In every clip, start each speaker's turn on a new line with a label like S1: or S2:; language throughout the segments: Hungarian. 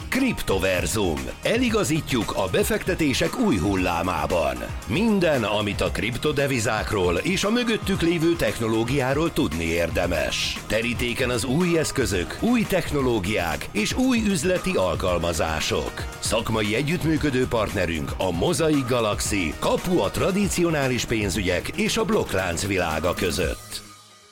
S1: Kriptoverzum. Eligazítjuk a befektetések új hullámában. Minden, amit a kriptodevizákról és a mögöttük lévő technológiáról tudni érdemes. Terítéken az új eszközök, új technológiák és új üzleti alkalmazások. Szakmai együttműködő partnerünk a Mosaic Galaxy, kapu a tradicionális pénzügyek és a blokklánc világa között.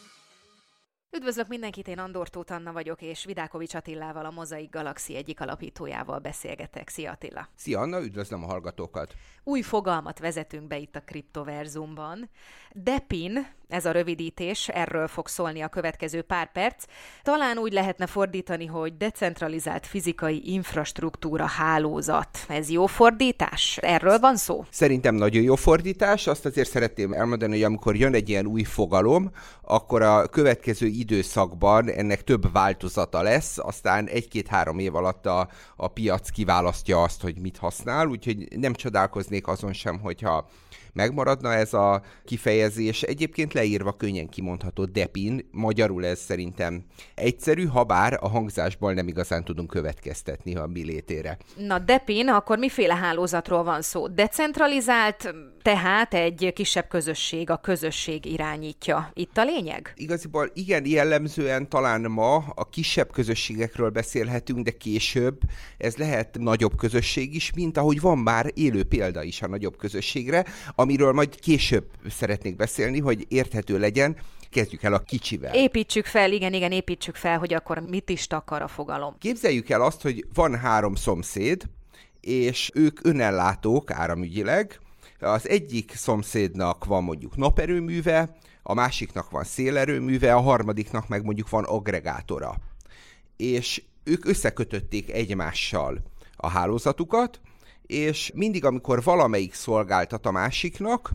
S2: Üdvözlök mindenkit, én Andor Tóth Anna vagyok, és Vidákovics Attilával, a Mosaic Galaxy egyik alapítójával beszélgetek. Szia Attila!
S3: Szia Anna, üdvözlöm a hallgatókat!
S2: Új fogalmat vezetünk be itt a Kriptoverzumban. DePIN, ez a rövidítés, erről fog szólni a következő pár perc. Talán úgy lehetne fordítani, hogy decentralizált fizikai infrastruktúra hálózat. Ez jó fordítás? Erről van szó?
S3: Szerintem nagyon jó fordítás. Azt azért szeretném elmondani, hogy amikor jön egy ilyen új fogalom, akkor a következő időszakban ennek több változata lesz, aztán 1-2-3 év alatt a piac kiválasztja azt, hogy mit használ, úgyhogy nem csodálkoznék azon sem, hogyha megmaradna ez a kifejezés. Egyébként leírva könnyen kimondható DePIN, magyarul ez szerintem egyszerű, habár a hangzásból nem igazán tudunk következtetni a mi létére.
S2: Na DePIN, akkor miféle hálózatról van szó? Decentralizált, tehát egy kisebb közösség, a közösség irányítja. Itt a lényeg?
S3: Igaziból igen, jellemzően talán ma a kisebb közösségekről beszélhetünk, de később ez lehet nagyobb közösség is, mint ahogy van már élő példa is a nagyobb közösségre, amiről majd később szeretnék beszélni, hogy érthető legyen. Kezdjük el a kicsivel.
S2: Építsük fel, igen, építsük fel, hogy akkor mit is takar a fogalom.
S3: Képzeljük el azt, hogy van 3 szomszéd, és ők önellátók áramügyileg. Az egyik szomszédnak van mondjuk naperőműve, a másiknak van szélerőműve, a harmadiknak meg mondjuk van aggregátora. És ők összekötötték egymással a hálózatukat, és mindig, amikor valamelyik szolgáltat a másiknak,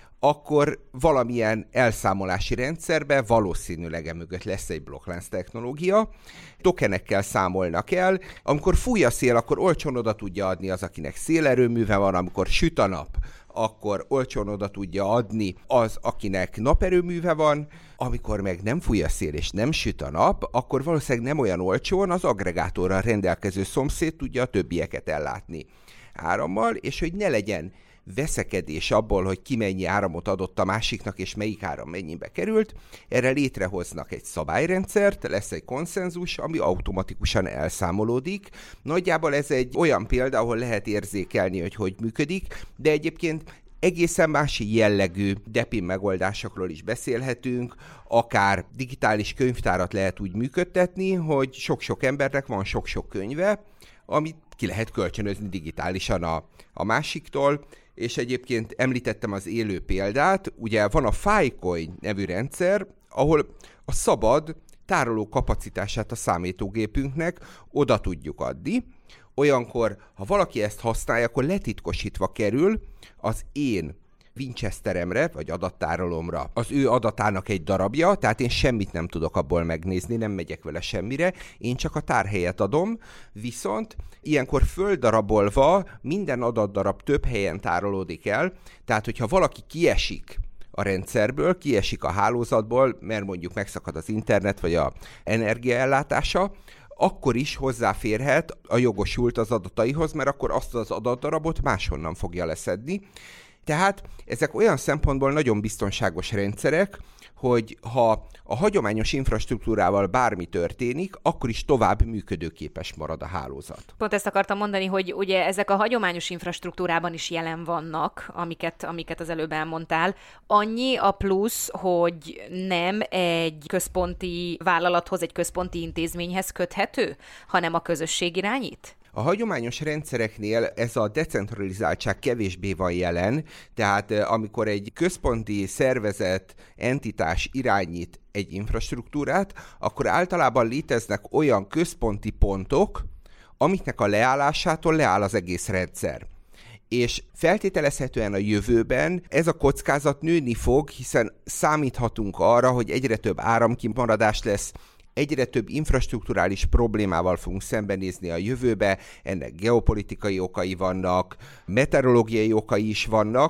S3: akkor valamilyen elszámolási rendszerbe, valószínűleg emögött lesz egy blokklánc technológia, tokenekkel számolnak el. Amikor fúj a szél, akkor olcsón oda tudja adni az, akinek szélerőműve van, amikor süt a nap, akkor olcsón oda tudja adni az, akinek naperőműve van, amikor meg nem fúj a szél és nem süt a nap, akkor valószínűleg nem olyan olcsón az aggregátorral rendelkező szomszéd tudja a többieket ellátni árammal, és hogy ne legyen veszekedés abból, hogy ki mennyi áramot adott a másiknak, és melyik áram mennyibe került, erre létrehoznak egy szabályrendszert, lesz egy konszenzus, ami automatikusan elszámolódik. Nagyjából ez egy olyan példa, ahol lehet érzékelni, hogy működik, de egyébként egészen más jellegű DePIN megoldásokról is beszélhetünk, akár digitális könyvtárat lehet úgy működtetni, hogy sok-sok embernek van sok-sok könyve, amit ki lehet kölcsönözni digitálisan a másiktól, és egyébként említettem az élő példát, ugye van a Filecoin nevű rendszer, ahol a szabad tároló kapacitását a számítógépünknek oda tudjuk adni. Olyankor, ha valaki ezt használja, akkor letitkosítva kerül az én Winchesteremre, vagy adattárolómra az ő adatának egy darabja, tehát én semmit nem tudok abból megnézni, nem megyek vele semmire, én csak a tárhelyet adom, viszont ilyenkor földarabolva minden adatdarab több helyen tárolódik el, tehát hogyha valaki kiesik a rendszerből, kiesik a hálózatból, mert mondjuk megszakad az internet, vagy az energiaellátása, akkor is hozzáférhet a jogosult az adataihoz, mert akkor azt az adatdarabot máshonnan fogja leszedni. Tehát ezek olyan szempontból nagyon biztonságos rendszerek, hogy ha a hagyományos infrastruktúrával bármi történik, akkor is tovább működőképes marad a hálózat.
S2: Pont ezt akartam mondani, hogy ugye ezek a hagyományos infrastruktúrában is jelen vannak, amiket az előbb elmondtál. Annyi a plusz, hogy nem egy központi vállalathoz, egy központi intézményhez köthető, hanem a közösség irányít?
S3: A hagyományos rendszereknél ez a decentralizáltság kevésbé van jelen, tehát amikor egy központi szervezet, entitás irányít egy infrastruktúrát, akkor általában léteznek olyan központi pontok, amiknek a leállásától leáll az egész rendszer. És feltételezhetően a jövőben ez a kockázat nőni fog, hiszen számíthatunk arra, hogy egyre több áramkimaradás lesz, egyre több infrastrukturális problémával fogunk szembenézni a jövőbe, ennek geopolitikai okai vannak, meteorológiai okai is vannak,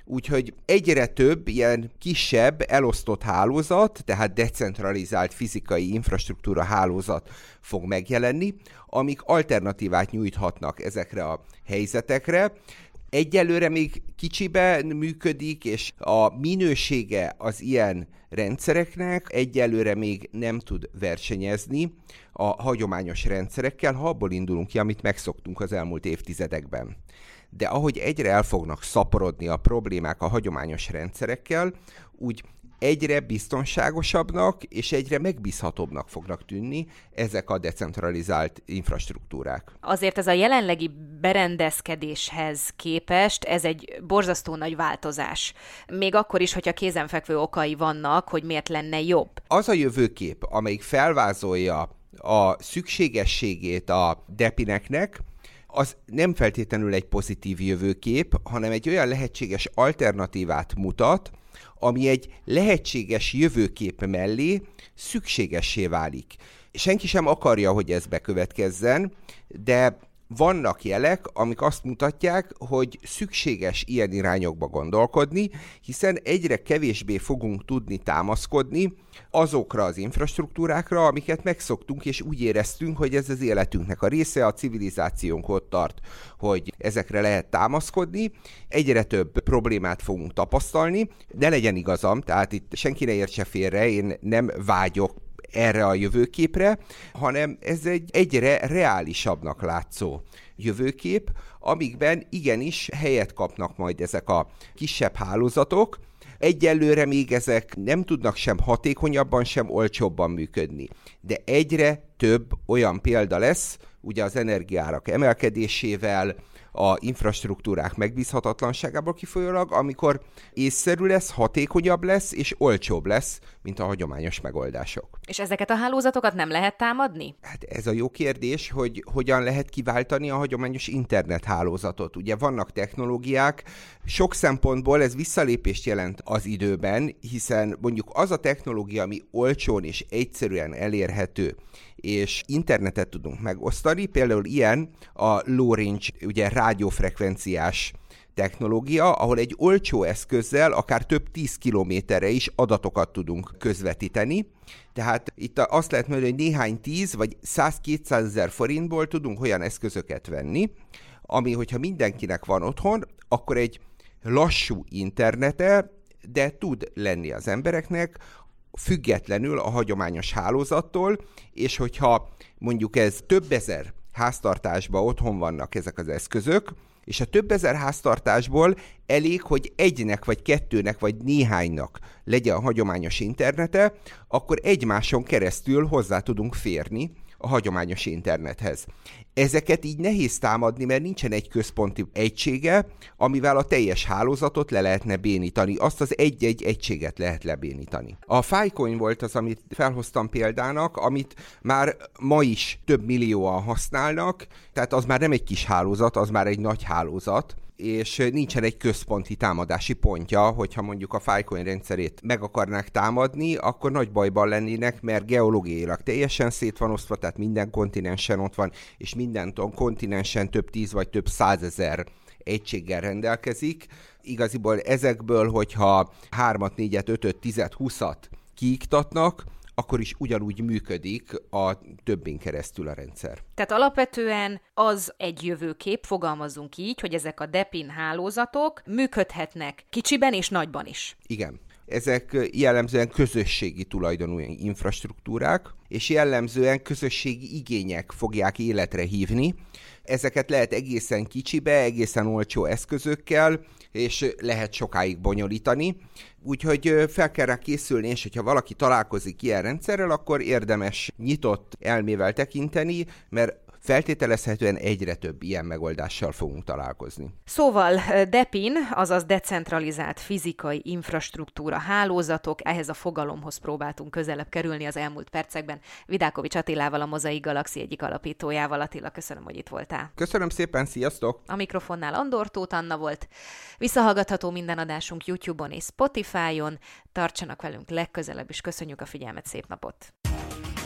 S3: Úgyhogy egyre több ilyen kisebb, elosztott hálózat, tehát decentralizált fizikai infrastruktúra hálózat fog megjelenni, amik alternatívát nyújthatnak ezekre a helyzetekre. Egyelőre még kicsiben működik, és a minősége az ilyen rendszereknek egyelőre még nem tud versenyezni a hagyományos rendszerekkel, ha abból indulunk ki, amit megszoktunk az elmúlt évtizedekben. De ahogy egyre el fognak szaporodni a problémák a hagyományos rendszerekkel, úgy egyre biztonságosabbnak és egyre megbízhatóbbnak fognak tűnni ezek a decentralizált infrastruktúrák.
S2: Azért ez a jelenlegi berendezkedéshez képest ez egy borzasztó nagy változás. Még akkor is, hogyha kézenfekvő okai vannak, hogy miért lenne jobb.
S3: Az a jövőkép, amelyik felvázolja a szükségességét a depineknek, az nem feltétlenül egy pozitív jövőkép, hanem egy olyan lehetséges alternatívát mutat, ami egy lehetséges jövőkép mellé szükségessé válik. Senki sem akarja, hogy ez bekövetkezzen, de vannak jelek, amik azt mutatják, hogy szükséges ilyen irányokba gondolkodni, hiszen egyre kevésbé fogunk tudni támaszkodni azokra az infrastruktúrákra, amiket megszoktunk, és úgy éreztünk, hogy ez az életünknek a része, a civilizációnk ott tart, hogy ezekre lehet támaszkodni. Egyre több problémát fogunk tapasztalni, de legyen igazam, tehát itt senki ne értse félre, én nem vágyok erre a jövőképre, hanem ez egy egyre reálisabbnak látszó jövőkép, amikben igenis helyet kapnak majd ezek a kisebb hálózatok. Egyelőre még ezek nem tudnak sem hatékonyabban, sem olcsóbban működni. De egyre több olyan példa lesz, ugye az energiaárak emelkedésével, a infrastruktúrák megbízhatatlanságából kifolyólag, amikor észszerű lesz, hatékonyabb lesz és olcsóbb lesz, mint a hagyományos megoldások.
S2: És ezeket a hálózatokat nem lehet támadni?
S3: Hát ez a jó kérdés, hogy hogyan lehet kiváltani a hagyományos internethálózatot. Ugye vannak technológiák, sok szempontból ez visszalépést jelent az időben, hiszen mondjuk az a technológia, ami olcsón és egyszerűen elérhető, és internetet tudunk megosztani, például ilyen a low range, ugye rádiófrekvenciás technológia, ahol egy olcsó eszközzel akár több 10 kilométerre is adatokat tudunk közvetíteni. Tehát itt azt lehet mondani, hogy néhány 10 vagy 100-200 ezer forintból tudunk olyan eszközöket venni, ami, hogyha mindenkinek van otthon, akkor egy lassú internete, de tud lenni az embereknek, függetlenül a hagyományos hálózattól, és hogyha mondjuk ez több ezer háztartásban otthon vannak ezek az eszközök, és a több ezer háztartásból elég, hogy egynek, vagy kettőnek, vagy néhánynak legyen a hagyományos internete, akkor egymáson keresztül hozzá tudunk férni a hagyományos internethez. Ezeket így nehéz támadni, mert nincsen egy központi egysége, amivel a teljes hálózatot le lehetne bénítani. Azt az egy-egy egységet lehet lebénítani. A Filecoin volt az, amit felhoztam példának, amit már ma is több millióan használnak, tehát az már nem egy kis hálózat, az már egy nagy hálózat, és nincsen egy központi támadási pontja, hogyha mondjuk a Filecoin rendszerét meg akarnák támadni, akkor nagy bajban lennének, mert geológiailag teljesen szét van osztva, tehát minden kontinensen ott van, és minden kontinensen több 10 vagy több 100 ezer egységgel rendelkezik. Igaziból ezekből, hogyha 3-at, 4-et, 5-öt, 10-et, 20-at kiiktatnak, akkor is ugyanúgy működik a többén keresztül a rendszer.
S2: Tehát alapvetően az egy jövőkép, fogalmazzunk így, hogy ezek a DePIN hálózatok működhetnek kicsiben és nagyban is.
S3: Igen. Ezek jellemzően közösségi tulajdonú infrastruktúrák, és jellemzően közösségi igények fogják életre hívni. Ezeket lehet egészen kicsibe, egészen olcsó eszközökkel, és lehet sokáig bonyolítani. Úgyhogy fel kell rá készülni, és hogyha valaki találkozik ilyen rendszerrel, akkor érdemes nyitott elmével tekinteni, mert feltételezhetően egyre több ilyen megoldással fogunk találkozni.
S2: Szóval DePIN, azaz decentralizált fizikai infrastruktúra hálózatok, ehhez a fogalomhoz próbáltunk közelebb kerülni az elmúlt percekben. Vidákovics Attilával, a Mozaik Galaxy egyik alapítójával. Attila, köszönöm, hogy itt voltál.
S3: Köszönöm szépen, sziasztok!
S2: A mikrofonnál Andor Tóth Anna volt. Visszahallgatható minden adásunk YouTube-on és Spotify-on. Tartsanak velünk legközelebb, és köszönjük a figyelmet, szép napot!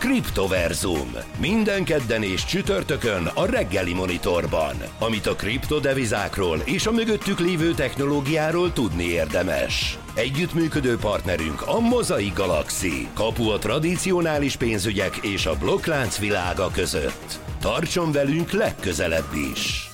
S1: Kriptoverzum. Minden kedden és csütörtökön a reggeli monitorban. Amit a kriptodevizákról és a mögöttük lévő technológiáról tudni érdemes. Együttműködő partnerünk a Mosaic Galaxy. Kapu a tradicionális pénzügyek és a blokklánc világa között. Tartson velünk legközelebb is!